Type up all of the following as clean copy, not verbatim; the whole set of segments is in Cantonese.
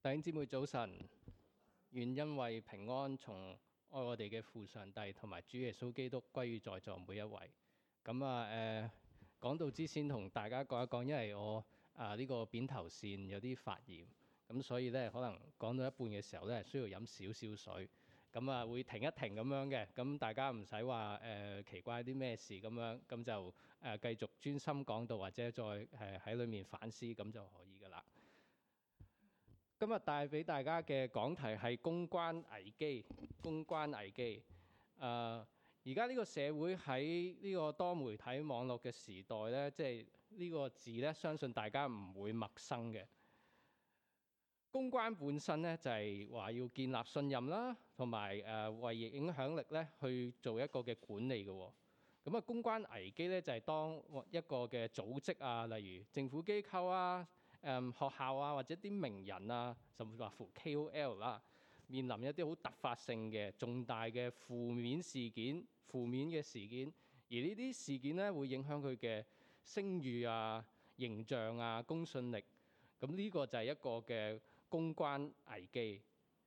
弟兄姊妹早晨，願恩惠平安從愛我哋嘅父上帝同埋主耶穌基督歸於在座每一位。講道之先同大家講一講，因為我呢個扁頭腺有啲發炎，咁所以咧可能講到一半嘅時候咧需要飲少少水，會停一停咁樣嘅，咁大家唔使話奇怪啲咩事咁樣，咁就繼續專心講道或者再喺裡面反思咁就可以噶啦。今日帶俾大家嘅講題係公關危機。公關危機，而家呢個社會喺呢個多媒體網絡嘅時代咧，即係呢個字咧，相信大家唔會陌生嘅。公關本身咧就係話要建立信任啦，同埋為影響力咧去做一個嘅管理嘅。咁公關危機咧就係當一個嘅組織啊，例如政府機構啊、學校啊，或者啲名人啊，甚至乎 KOL 啦，面臨一啲好突發性嘅重大嘅負面嘅事件，而呢啲事件咧會影響佢嘅聲譽啊、形象啊、公信力。咁呢個就係一個嘅公關危機。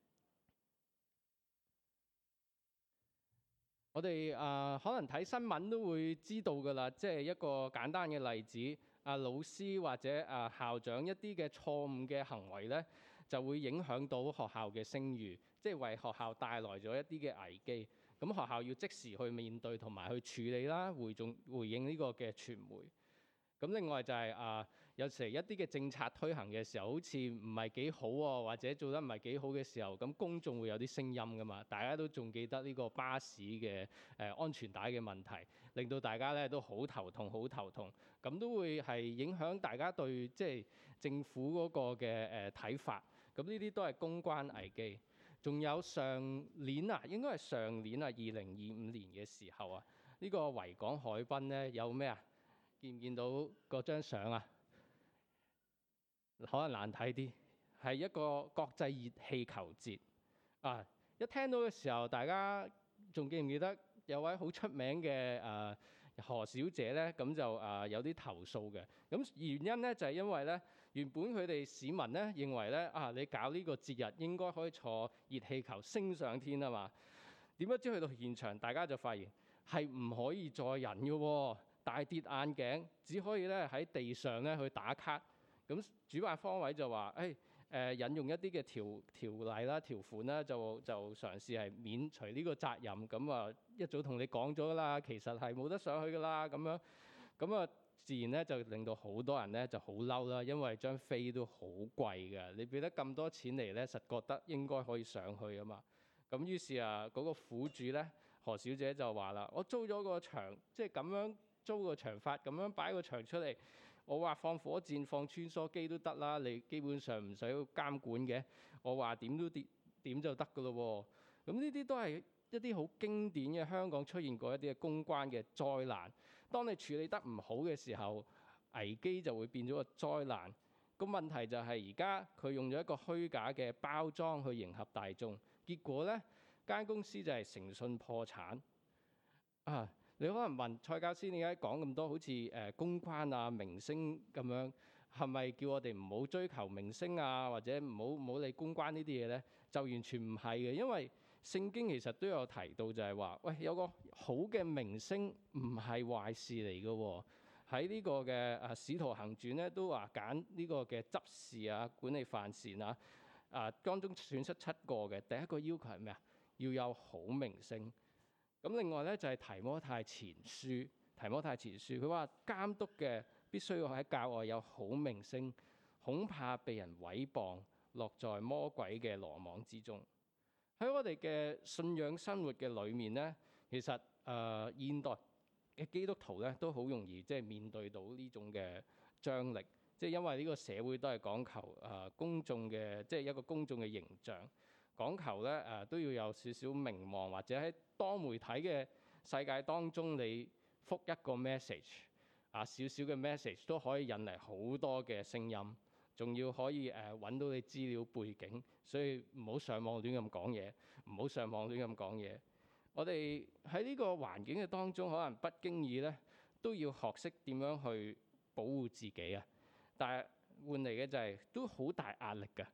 我哋可能睇新聞都會知道㗎啦，即係一個簡單嘅例子，老師或者校長一啲嘅錯誤嘅行為咧，就會影響到學校嘅聲譽，即係為學校帶來咗一啲嘅危機。咁學校要即時去面對同埋去處理啦，回應呢個嘅傳媒。咁另外就係有時一啲嘅政策推行嘅時候，好似唔係幾好喎，或者做得唔係幾好嘅時候，咁公眾會有啲聲音㗎嘛。大家都仲記得呢個巴士嘅安全帶嘅問題，令到大家咧都好頭痛，咁都會係影響大家對即係政府嗰個嘅睇法。咁呢啲都係公關危機。仲有上年應該係上年2025年嘅時候呢個維港海濱咧有咩啊？見唔見到嗰張相啊？可能難睇啲，係一個國際熱氣球節一聽到嘅時候，大家仲記唔記得有位好出名嘅何小姐咧？咁就有啲投訴嘅。咁原因咧就係因為咧，原本佢哋市民咧認為咧你搞呢個節日應該可以坐熱氣球升上天啊嘛。點不知去到現場，大家就發現係唔可以載人嘅喎。大跌眼鏡，只可以咧喺地上咧去打卡。咁主辦方位就話，引用一啲嘅條例啦、條款啦，就嘗試係免除呢個責任。咁一早同你講咗啦，其實係冇得上去噶啦。咁自然咧就令到好多人咧就好嬲啦，因為張飛都好貴嘅，你俾得咁多錢嚟咧，實覺得應該可以上去啊嘛。咁於是嗰個苦主咧何小姐就話啦：我租咗個場，即係咁樣。租個場法咁樣擺個場出嚟，我話放火箭、放穿梭機都得啦，你基本上唔使監管嘅。我話點就得噶咯喎。咁呢啲都係一啲好經典嘅香港出現過一啲嘅公關嘅災難。當你處理得唔好嘅時候，危機就會變咗個災難。個問題就係而家佢用咗一個虛假嘅包裝去迎合大眾，結果呢間公司就係誠信破產。你可能問蔡教師點解講咁多好似公關明星咁樣，係咪叫我哋唔好追求明星或者唔好理公關呢啲嘢呢？就完全唔係嘅，因為聖經其實都有提到就係話，喂，有個好嘅明星唔係壞事嚟嘅喎。喺呢個嘅使徒行傳咧都話揀呢個嘅執事管理犯善當中選出7個嘅，第一個要求係咩啊？要有好名聲。咁另外咧就係提摩太前書，佢話監督嘅必須要喺教外有好名聲，恐怕被人毀謗，落在魔鬼嘅羅網之中。喺我哋嘅信仰生活嘅裏面咧，其實現代嘅基督徒咧都好容易即係面對到呢種嘅張力，即係因為呢個社會都係講求公眾嘅，即係一個公眾嘅形象。講求咧都要有少少名望，或者喺多媒體嘅世界當中，你覆一個 message 少少嘅 message 都可以引嚟好多嘅聲音，仲要可以揾到你資料背景，所以唔好上網亂咁講嘢，我哋喺呢個環境嘅當中，可能不經意咧都要學識點樣去保護自己但係換嚟嘅就係都好大壓力㗎。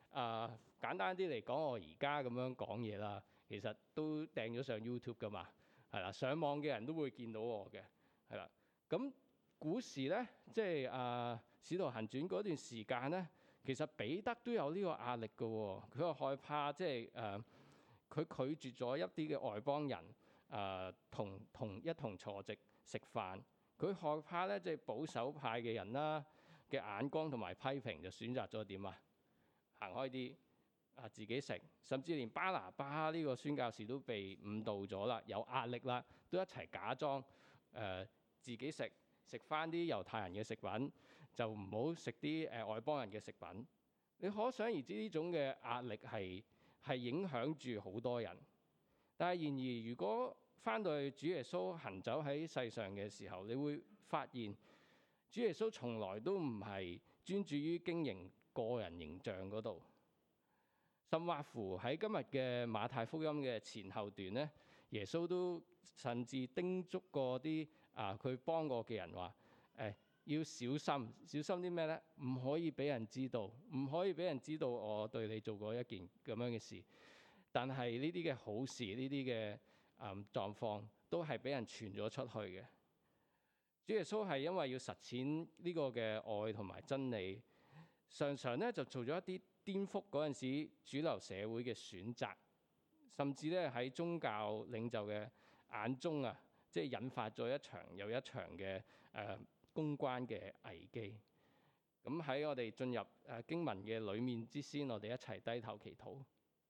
簡單啲嚟講，我而家咁樣講嘢啦，其實都掟咗上 YouTube 噶嘛，係啦，上網嘅人都會見到我嘅，係啦。咁古時咧，即係使徒行傳嗰段時間咧，其實彼得都有呢個壓力嘅喎，佢又害怕即係佢拒絕咗一啲嘅外邦人同一同坐席食飯，佢害怕咧即係保守派嘅人啦嘅眼光同埋批評，就選擇咗點啊？行開啲自己食，甚至連巴拿巴呢個宣教士都被誤導咗啦，有壓力啦，都一齊假裝自己食翻啲猶太人嘅食品，就唔好食啲外邦人嘅食品。你可想而知呢種嘅壓力係影響住好多人。但係然而，如果翻到去主耶穌行走喺世上嘅時候，你會發現主耶穌從來都唔係專注於經營個人形象嗰度，甚或乎喺今日嘅馬太福音嘅前後段咧，耶穌都甚至叮囑過啲佢幫過嘅人話要小心啲咩咧？唔可以俾人知道，唔可以俾人知道我對你做過一件咁樣嘅事。但係呢啲嘅好事，呢啲嘅狀況都係俾人傳咗出去嘅。主耶穌係因為要實踐呢個嘅愛同埋真理，常常咧就做咗一啲顛覆嗰陣時主流社會嘅選擇，甚至咧喺宗教領袖嘅眼中即係引發咗一場又一場嘅公關嘅危機。咁喺我哋進入經文嘅裡面之先，我哋一齊低頭祈禱。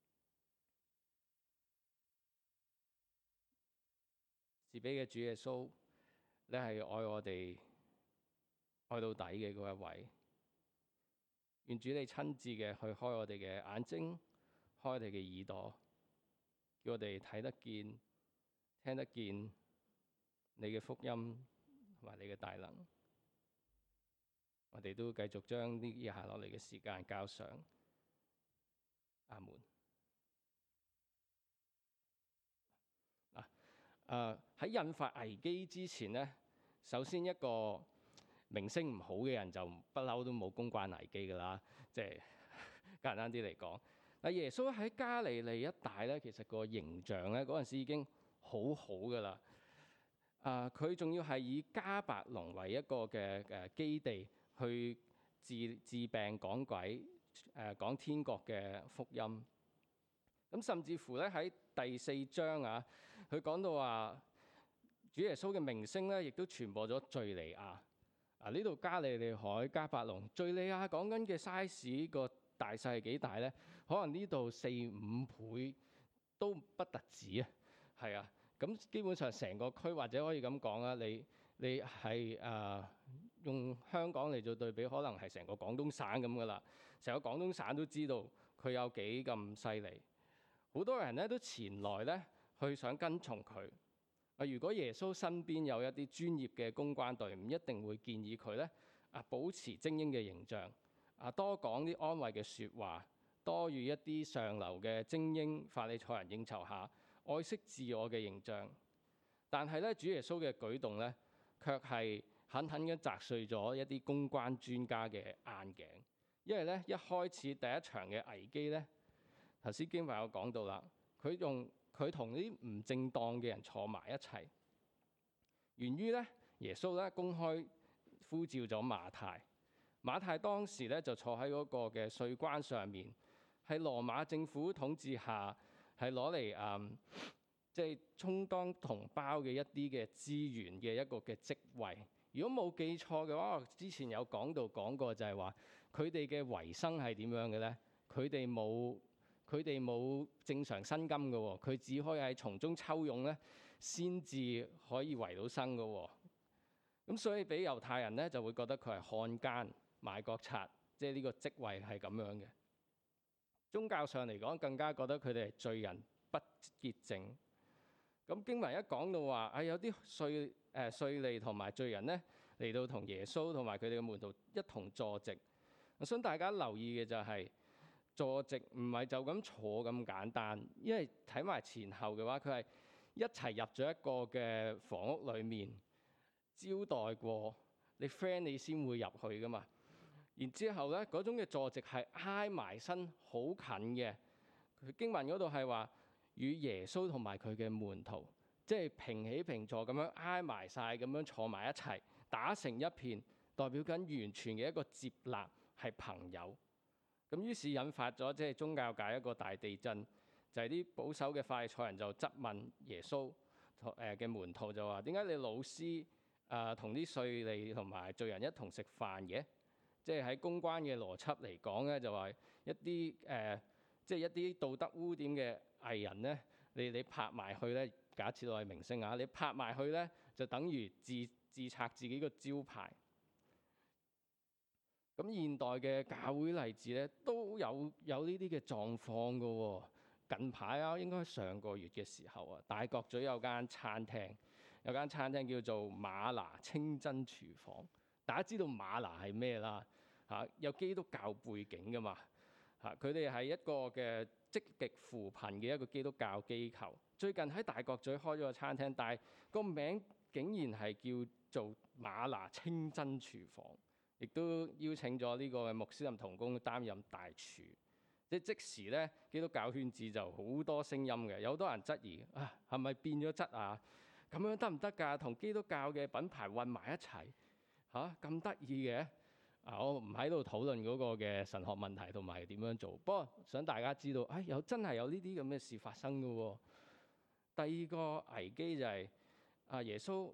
慈悲嘅主耶穌，你係愛我哋愛到底嘅嗰一位。願主你親自嘅去開我哋嘅眼睛，開我哋嘅耳朵，叫我哋睇得見、聽得見你嘅福音同埋你嘅大能。我哋都繼續將呢以下落嚟嘅時間交上。阿門。喺引發危機之前咧，首先一個名聲唔好嘅人就不嬲都冇公關危機㗎啦。即係簡單啲嚟講，嗱，耶穌喺加利利一帶咧，其實個形象咧嗰陣時已經好好㗎啦。佢仲要係以迦百農為一個嘅基地去治病趕鬼，講天國嘅福音。咁甚至乎咧喺第4章佢講到話主耶穌嘅名聲咧，亦都傳播咗敘利亞。呢度加利利海、迦百農、敘利亞講緊嘅 size 個大細係幾大咧？可能呢度4-5倍都不特止啊！係啊，咁基本上成個區或者可以咁講啦，你係用香港嚟做對比，可能係成個廣東省咁噶啦。成個廣東省都知道佢有幾咁犀利。好多人咧都前來咧去想跟從佢。如果耶穌身邊有一啲專業嘅公關隊伍，一定會建議佢咧保持精英嘅形象，多講啲安慰嘅説話，多與一啲上流嘅精英法利賽人應酬下，愛惜自我嘅形象。但係咧，主耶穌嘅舉動咧，卻係狠狠咁砸碎咗一啲公關專家嘅眼鏡。因為咧一開始第一場嘅危機咧，頭先經文有講到啦，佢同啲唔正當嘅人坐埋一齊，源於咧耶穌咧公開呼召咗馬太。馬太當時咧就坐喺嗰個嘅稅關上面，係羅馬政府統治下，係攞嚟即係充當同胞嘅一啲嘅資源嘅一個嘅職位。如果冇記錯嘅話，我之前有講過就係話佢哋嘅維生係點樣嘅咧？佢哋冇正常薪金嘅喎，佢只可以喺從中抽傭咧，先至可以維到生嘅喎。咁所以俾猶太人咧就會覺得佢係漢奸、賣國賊，即係呢個職位係咁樣嘅。宗教上嚟講，更加覺得佢哋係罪人不潔淨。咁經文一講到話，有啲稅吏同埋罪人咧嚟到同耶穌同埋佢哋嘅門徒一同坐席。我想大家留意嘅就係坐席唔係就咁坐咁簡單，因為睇埋前後嘅話，佢係一齊入咗一個嘅房屋裡面招待過你 friend，你先會入去噶嘛。 然之後咧，嗰種嘅坐席係挨埋身好近嘅。佢經文嗰度係話與耶穌同埋佢嘅門徒，即係平起平坐咁樣挨埋晒，咁樣坐埋一齊，打成一片，代表緊完全嘅一個接納，係朋友。咁於是引發咗即係宗教界一個大地震，就係啲保守嘅法利賽人就質問耶穌嘅門徒就話：點解你老師同啲稅吏同埋罪人一同食飯嘅？即係喺公關嘅邏輯嚟講咧，就話一啲即係一啲道德污點嘅藝人咧，你拍埋去咧，假設我係明星啊，你拍埋去咧，就等於自拆自己個招牌。咁現代嘅教會例子咧，都有呢啲嘅狀況㗎喎。近排啊，應該上個月嘅時候啊，大角咀有間餐廳叫做嗎哪清真廚房。大家知道嗎哪係咩啦？有基督教背景㗎嘛？佢哋係一個嘅積極扶貧嘅一個基督教機構。最近喺大角咀開咗個餐廳，但係個名竟然係叫做嗎哪清真廚房，亦都邀請咗呢個穆斯林同工擔任大廚。即時咧，基督教圈子就好多聲音嘅，有好多人質疑係咪變咗質啊？咁樣得唔得㗎？同基督教嘅品牌混埋一齊咁得意嘅？我唔喺度討論嗰個嘅神學問題同埋點樣做，不過想大家知道，真係有呢啲咁嘅事發生㗎喎。第二個危機就係耶穌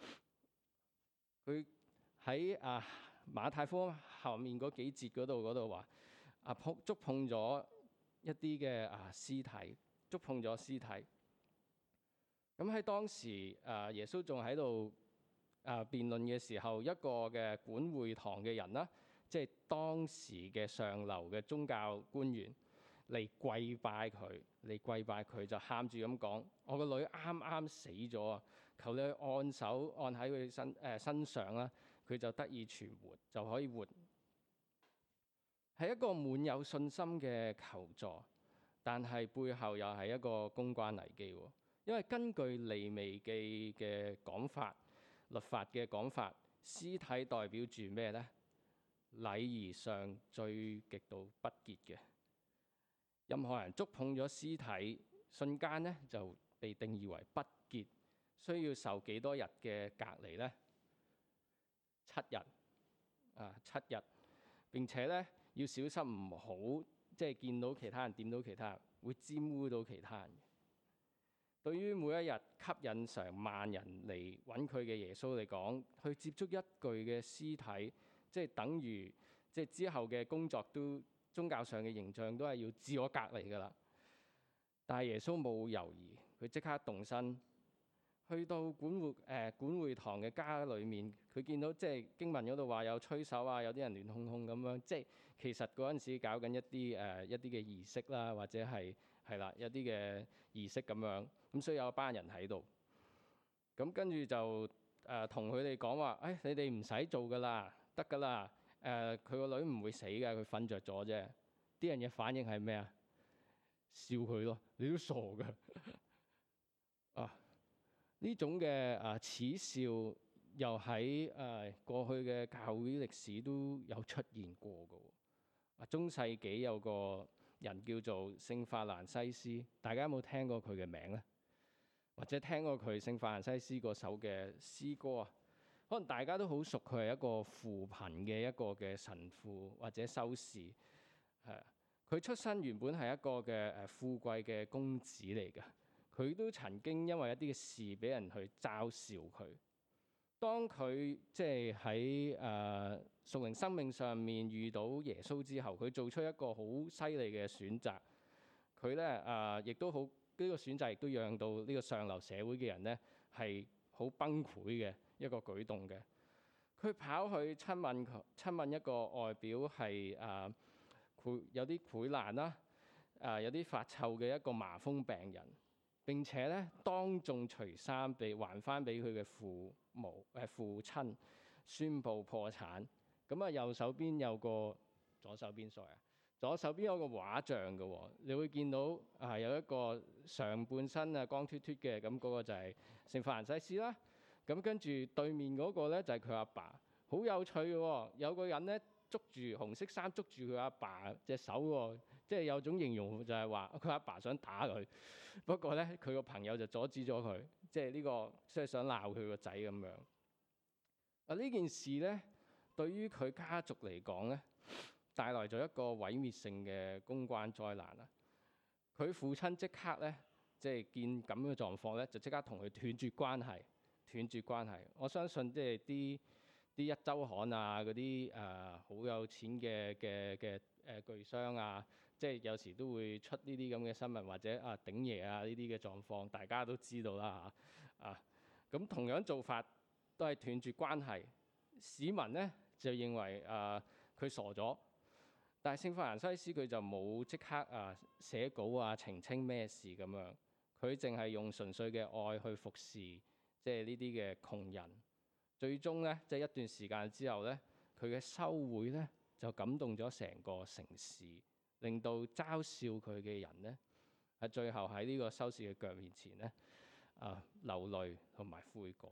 佢喺馬太福音後面嗰幾節嗰度話觸碰咗一啲嘅屍體，觸碰咗屍體。咁喺當時耶穌仲喺度辯論嘅時候，一個嘅管會堂嘅人啦，即係當時嘅上流嘅宗教官員嚟跪拜佢，就喊住咁講：我個女啱啱死咗啊！求你按手按喺佢身上啦，佢就得以存活，就可以活。係一個滿有信心嘅求助，但係背後又係一個公關危機喎。因為根據利未記嘅講法，律法嘅講法，屍體代表住咩呢？禮儀上最極度不潔嘅，任何人觸碰咗屍體，瞬間咧就被定義為不潔，需要受幾多日嘅隔離呢？7日7日，並且咧要小心唔好即係見到其他人掂到其他人，會沾污到其他人。對於每一日吸引成萬人嚟揾佢嘅耶穌嚟講，去接觸一具嘅屍體，即係等於即係之後嘅工作都宗教上嘅形象都係要自我隔離㗎啦。但係耶穌冇猶豫，佢即刻動身去到管會堂嘅家裏面，佢見到即係經文嗰度話有吹手啊，有啲人亂哄哄咁樣，即係其實嗰陣時搞緊一啲嘅儀式啦，或者係啦一啲嘅儀式咁樣。咁所以有班人喺度，咁跟住就同佢哋講話：你哋唔使做噶啦，得噶啦。佢個女唔會死嘅，佢瞓着咗啫。啲人嘅反應係咩啊？笑佢咯，你都傻噶呢種嘅恥笑，又喺過去嘅教會歷史都有出現過噶。中世紀有個人叫做聖法蘭西斯，大家有冇聽過佢嘅名咧？或者聽過佢聖法蘭西斯嗰首嘅詩歌啊？可能大家都好熟，佢係一個扶貧嘅一個嘅神父或者修士。佢出身原本係一個嘅富貴嘅公子嚟嘅，佢都曾經因為一啲嘅事俾人去嘲笑佢。當佢即係喺屬靈生命上面遇到耶穌之後，佢做出一個好犀利嘅選擇。佢咧亦都好呢個選擇，亦都讓到呢個上流社會嘅人咧係好崩潰嘅一個舉動嘅。佢跑去親吻一個外表係有啲潰爛啦，有啲發臭嘅一個麻風病人，並且咧當眾除衫還翻俾佢嘅父親，宣布破產。咁右手邊有個左手邊有個畫像嘅喎，你會見到有一個上半身光脫脫嘅，咁嗰個就係聖法蘭西斯啦。咁跟住對面嗰個咧就係佢阿爸，好有趣嘅喎。有個人咧捉住紅色衫捉住佢阿爸隻手喎，即係有種形容就係話佢阿爸想打佢，不過咧佢個朋友就阻止咗佢，即係呢個即係想鬧佢個仔咁樣。呢件事咧對於佢家族嚟講咧，帶來咗一個毀滅性嘅公關災難啦。佢父親即刻咧，即係見咁嘅狀況咧，就即刻同佢斷絕關係，斷絕關係。我相信即係啲一週刊啊，嗰啲好有錢嘅巨商啊，即係有時都會出呢啲咁嘅新聞，或者鼎爺啊呢啲嘅狀況，大家都知道啦嚇。咁同樣做法都係斷絕關係。市民咧就認為佢傻咗，但係聖法蘭西斯佢就冇即刻寫稿澄清咩事咁樣，佢淨係用純粹嘅愛去服侍即係呢啲嘅窮人。最終咧，即係一段時間之後咧，佢嘅修會咧就感動咗成個城市，令到嘲笑佢嘅人咧喺最後喺呢個修士嘅腳面前咧流淚同埋悔改。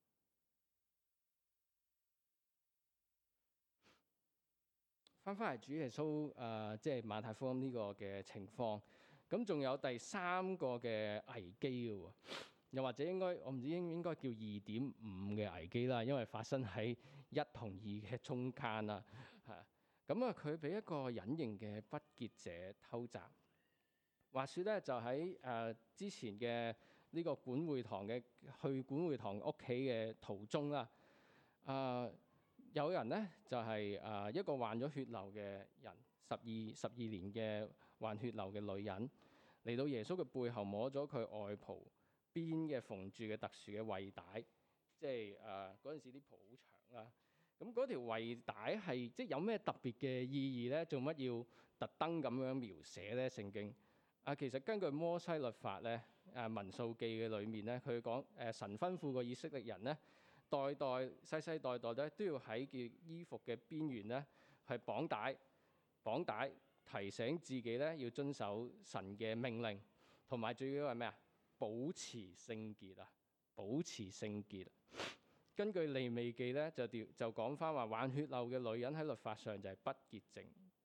翻嚟主耶穌即係馬太福音呢個嘅情況，咁仲有第三個嘅危機嘅喎。又或者我唔知應該叫2.5嘅危機啦，因為發生喺1同2嘅中間啦。咁佢俾一個隱形嘅不潔者偷襲。話說咧，就喺之前嘅呢個管會堂嘅去管會堂屋企嘅途中啦。有人咧就係一個患咗血流嘅人，12年嘅患血流嘅女人嚟到耶穌嘅背後摸咗佢外袍邊嘅縫住嘅特殊嘅圍帶，即係嗰陣時啲袍好長啦。咁嗰條圍帶係即係有咩特別嘅意義咧？做乜要特登咁樣描寫咧？聖經其實根據摩西律法咧，民數記嘅裏面咧，佢講神吩咐過以色列人咧，世世代代咧都要喺件衣服嘅邊緣咧係綁帶，提醒自己咧要遵守神嘅命令，同埋最緊要係咩啊？保持聖潔啊！保持聖潔。根據利未記咧，就講翻話患血漏嘅女人喺律法上就係不潔淨。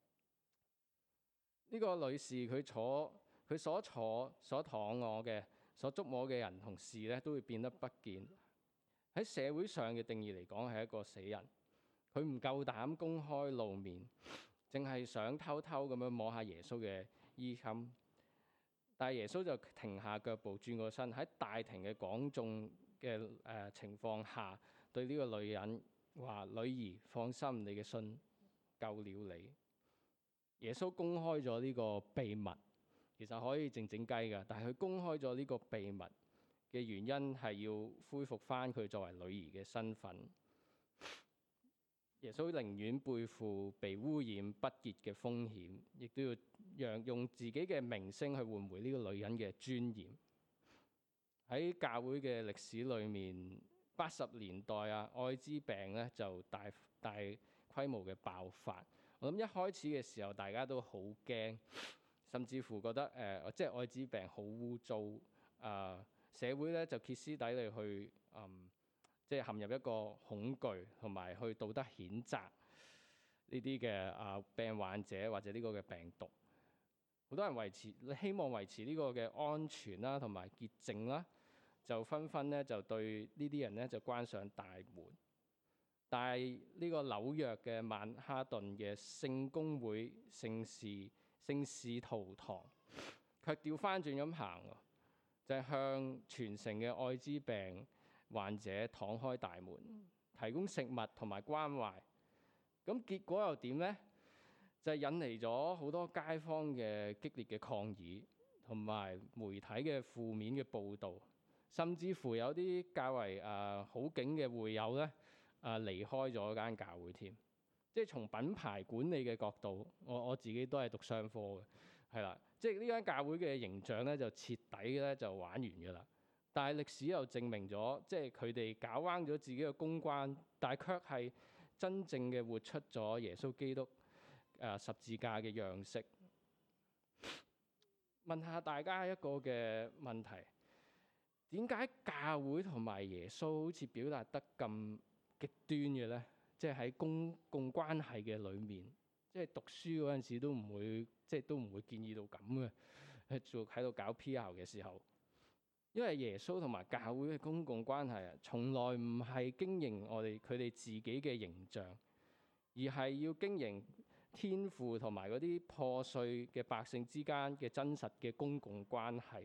呢個女士佢所躺臥嘅、所觸摸嘅人同事咧，都會變得不見。喺社會上嘅定義嚟講，係一個死人。佢唔夠膽公開露面，淨係想偷偷咁樣摸下耶穌嘅衣襟。但係耶穌就停下腳步，轉過身，喺大庭嘅廣眾嘅情況下，對呢個女人話：女兒，放心，你嘅信救了你。耶穌公開咗呢個秘密，其實可以靜靜雞㗎，但係佢公開咗呢個秘密嘅原因係要恢復翻佢作為女兒嘅身份。耶穌寧願背負被污染不潔嘅風險，亦都要用自己嘅名聲去換回呢個女人嘅尊嚴。喺教會嘅歷史裏面，80年代愛滋病咧就大規模嘅爆發。我諗一開始嘅時候，大家都好驚，甚至乎覺得即係愛滋病好污糟。社會咧就歇斯底里去即係陷入一個恐懼，同埋去道德譴責呢啲嘅病患者或者呢個嘅病毒。好多人希望維持呢個嘅安全啦，同埋潔淨啦，就紛紛咧就對呢啲人咧就關上大門。但係呢個紐約嘅曼哈頓嘅聖公會聖使徒堂，卻調翻轉咁行，就係向全城嘅愛滋病患者敞開大門，提供食物同埋關懷。咁結果又點呢？就係引嚟咗好多街坊嘅激烈嘅抗議，同埋媒體嘅負面嘅報導，甚至乎有啲較為好景嘅會友咧離開咗間教會添。即係從品牌管理嘅角度，我自己都係讀商科嘅，係啦。即係呢間教會嘅形象咧就徹底咧就玩完㗎啦。但係歷史又證明咗，即係佢哋搞彎咗自己嘅公關，但係卻係真正嘅活出咗耶穌基督十字架嘅樣式。問下大家一個嘅問題：點解教會同埋耶穌好似表達得咁極端嘅咧？ 即係喺公共關係嘅裏面，即係讀書嗰陣時都唔會，即係都唔會建議到咁嘅，喺度搞 PR 嘅時候。因為耶穌同埋教會嘅公共關係啊，從來唔係經營佢哋自己嘅形象，而係要經營天父同埋嗰啲破碎嘅百姓之間嘅真實嘅公共關係。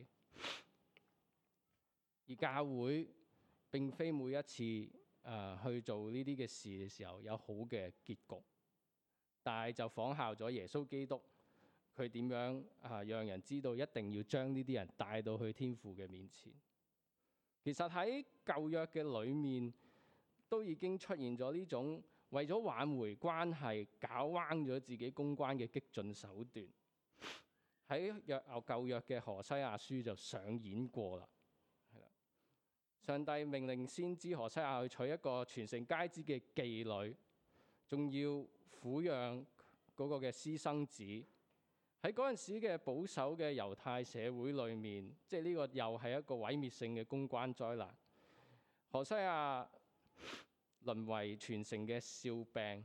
而教會並非每一次去做呢啲嘅事嘅時候有好嘅結局，但係就仿效咗耶穌基督，佢點樣讓人知道一定要將呢啲人帶到去天父嘅面前。其實喺舊約嘅裏面都已經出現咗呢種為咗挽回關係搞彎咗自己公關嘅激進手段。喺舊約嘅何西阿書就上演過啦。上帝命令先知何西阿去娶一個全城皆知嘅妓女，仲要撫養嗰個嘅私生子。喺嗰陣時嘅保守嘅猶太社會裏面，即係呢個又係一個毀滅性嘅公關災難。何西阿淪為全城嘅笑柄，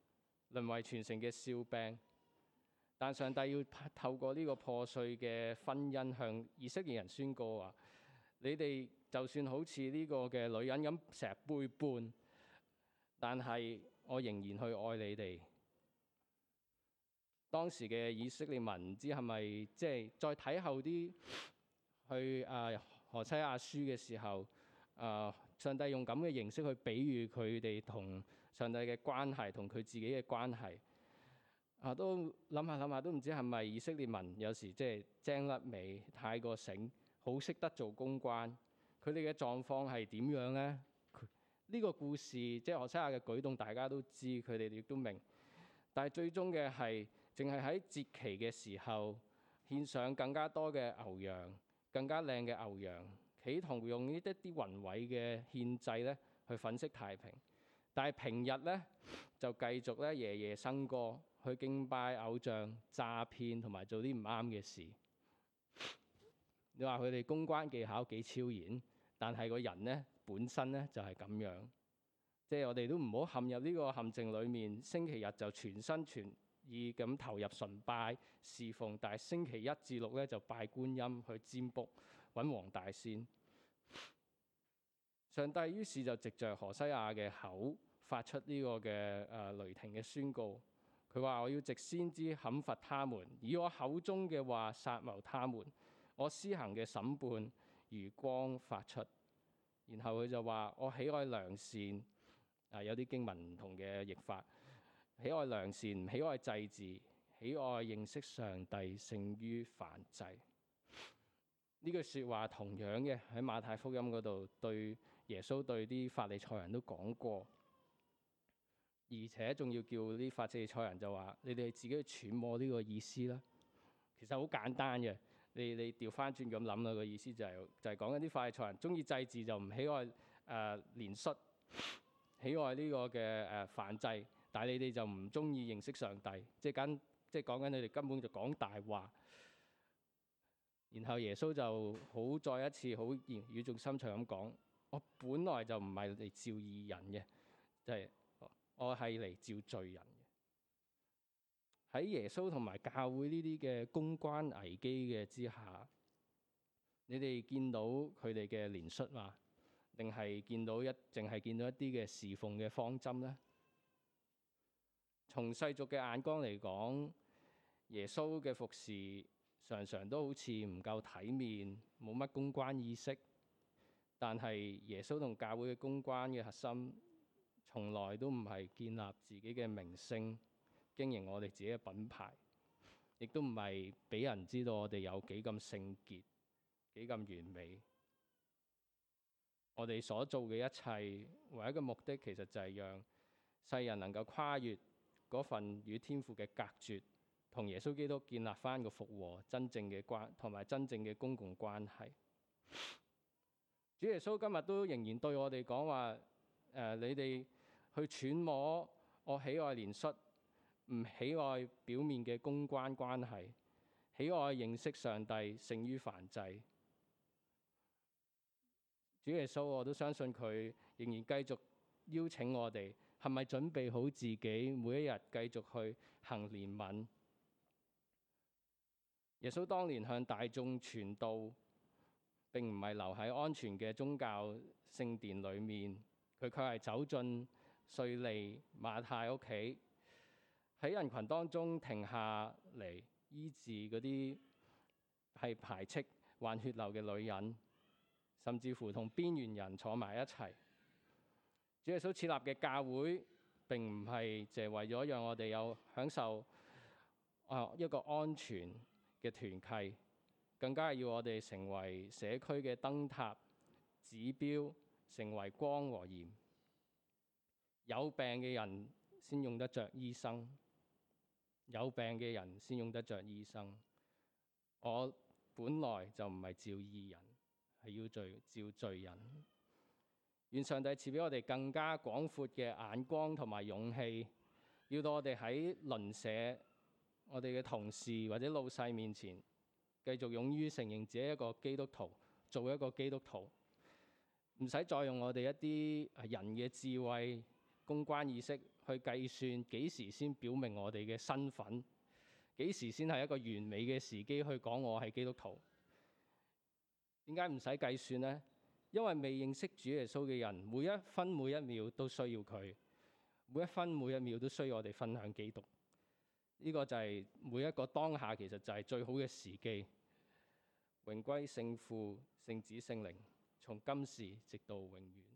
但上帝要透過呢個破碎嘅婚姻向以色列人宣告話：你哋就算好似呢個嘅女人咁成日背叛，但係我仍然去愛你哋。當時嘅以色列民唔知係咪即係再睇後啲去何西阿書嘅時候，上帝用咁嘅形式去比喻佢哋同上帝嘅關係，同佢自己嘅關係。都諗下都唔知係咪以色列民有時即係精甩尾，太過醒，好識得做公關。佢哋嘅狀況係點樣呢？呢個故事即係何西阿嘅舉動，大家都知，佢哋亦都明。但係最終嘅係，淨係喺節期嘅時候獻上更加多嘅牛羊，更加靚嘅牛羊，企圖用呢一啲宏偉嘅獻祭咧去粉飾太平。但係平日咧就繼續咧夜夜笙歌，去敬拜偶像、詐騙同埋做啲唔啱嘅事。你話佢哋公關技巧幾超然，但係個人咧本身咧就係咁樣。即係我哋都唔好陷入呢個陷阱裡面，星期日就全心全意咁投入崇拜侍奉，但係星期一至六咧就拜觀音去占卜揾黃大仙。上帝於是就藉着何西阿嘅口發出呢個嘅雷霆嘅宣告。佢話：我要藉先知砍伐他們，以我口中嘅話殺謀他們。我施行嘅審判如光發出。然後佢就話：我喜愛良善。有啲經文唔同嘅譯法，喜愛良善，唔喜愛祭祀，喜愛認識上帝勝於燔祭。呢句説話同樣嘅喺馬太福音嗰度對耶穌對啲法利賽人都講過，而且仲要叫啲法利賽人就話：你哋自己去揣摩呢個意思啦。其實好簡單嘅，你調翻轉咁諗啦，個意思就係講緊啲法利賽人中意祭祀就唔喜愛憐恤。喜愛呢個嘅燔祭，但係你哋就唔中意認識上帝，即係講緊你哋根本就講大話。然後耶穌就再一次好語重心長咁講：我本來就唔係嚟召義人嘅，即係我係嚟召罪人嘅。喺耶穌同埋教會呢啲嘅公關危機嘅之下，你哋見到佢哋嘅憐恤嘛？定係淨係見到一啲嘅侍奉嘅方針呢？從世俗嘅眼光嚟講，耶穌嘅服侍常常都好似唔夠體面，冇乜公關意識。但係耶穌同教會嘅公關嘅核心，從來都唔係建立自己嘅名聲，經營我哋自己嘅品牌，亦都唔係俾人知道我哋有幾咁聖潔、幾咁完美。我哋所做嘅一切，唯一嘅目的其實就係讓世人能夠跨越嗰份與天父嘅隔絕，同耶穌基督建立翻個復和真正嘅同埋真正嘅公共關係。主耶穌今日都仍然對我哋講話：你哋去揣摩我喜愛憐恤，唔喜愛表面嘅公關關係，喜愛認識上帝勝於燔祭。主耶穌，我都相信佢仍然繼續邀請我哋係咪準備好自己每一日繼續去行憐憫？耶穌當年向大眾傳道，並唔係留喺安全嘅宗教聖殿裏面，佢卻係走進稅吏馬太屋企，喺人群當中停下嚟醫治嗰啲係排斥患血流嘅女人，甚至乎同邊緣人坐埋一齊。主耶穌設立嘅教會並唔係淨係為咗讓我哋有享受一個安全嘅團契，更加係要我哋成為社區嘅燈塔、指標，成為光和鹽。有病嘅人先用得着醫生，有病嘅人先用得着醫生。我本來就唔係召義人，係要召罪人。願上帝賜俾我哋更加廣闊嘅眼光同埋勇氣，要到我哋喺鄰舍、我哋嘅同事或者老細面前，繼續勇於承認自己一個基督徒，做一個基督徒，唔使再用我哋一啲人嘅智慧、公關意識去計算幾時先表明我哋嘅身份，幾時先係一個完美嘅時機去講我係基督徒。點解唔使計算呢？因為未認識主耶穌嘅人，每一分每一秒都需要佢，每一分每一秒都需要我哋分享基督。呢個就係每一個當下，其實就係最好嘅時機。榮歸聖父、聖子、聖靈，從今時直到永遠。